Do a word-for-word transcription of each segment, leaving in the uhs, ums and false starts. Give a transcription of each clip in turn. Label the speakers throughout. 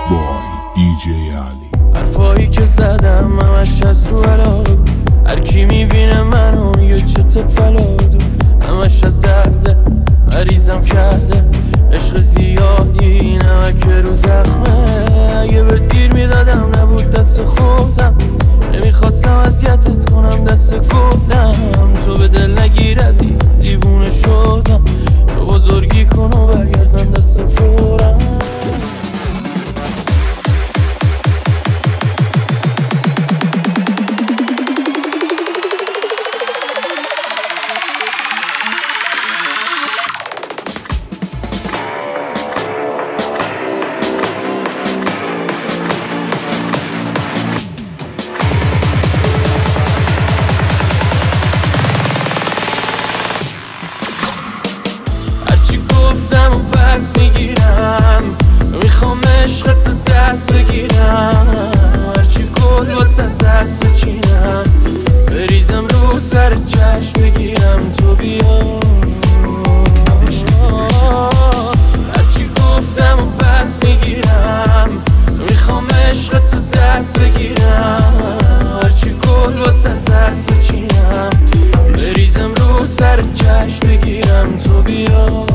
Speaker 1: بای دی جی علی.
Speaker 2: حرفایی که زدم همش از رو علاقه، هر کی میبینه منو میگه چه تپلادو، همش از درده مریضم کرده عشق زیادی نمک رو زخمه. اگه بهت گیر میدادم نبود دست خودم، نمیخواستم اذیتت کنم دست گلم. تو به دل نگیر عزیز دیوونه شدم، تو بزرگی کن و برگردم دست پرم. گفتم و پس میگیرم، میخوام عشقت رو دست بگیرم، هرچی گل واسه دست بچینم، بریزم رو سر چشم بگیرم تو بیا. هرچی گفتم و پس میگیرم، میخوام عشقت رو دست بگیرم، هرچی گل واسه دست بچینم، بریزم رو سر چشم بگیرم تو بیا.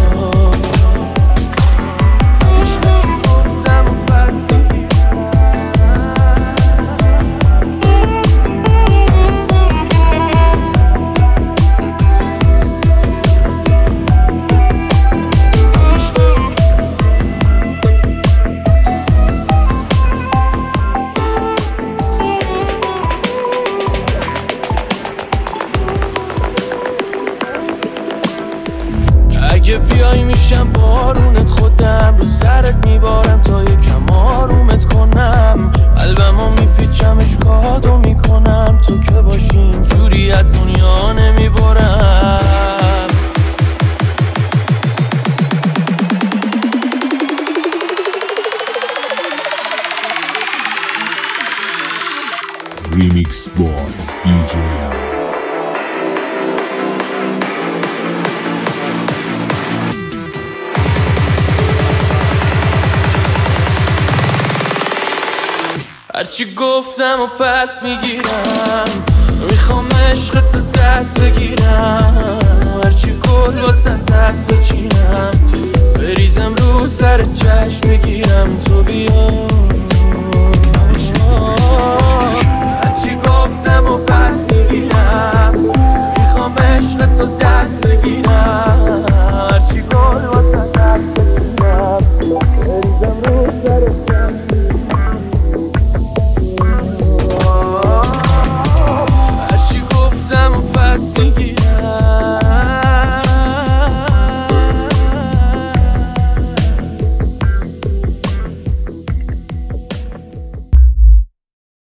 Speaker 2: اگه بیای میشم بارونت، خودم رو سرت میبارم تا یکم آرومت کنم، قلبمو میپیچمش کادو میکنم، تو که باشی اینجوری از دنیا نمیبرم.
Speaker 1: ریمیکس بای دی جی علی.
Speaker 2: هرچی گفتم و پس میگیرم، میخوام عشقت رو دست بگیرم، هرچی گل واسه دست بچینم، بریزم رو سر چشم بگیرم تو بیا. هرچی گفتم و پس میگیرم، میخوام عشقت رو دست بگیرم، هرچی گل واسه دست بچینم، بریزم رو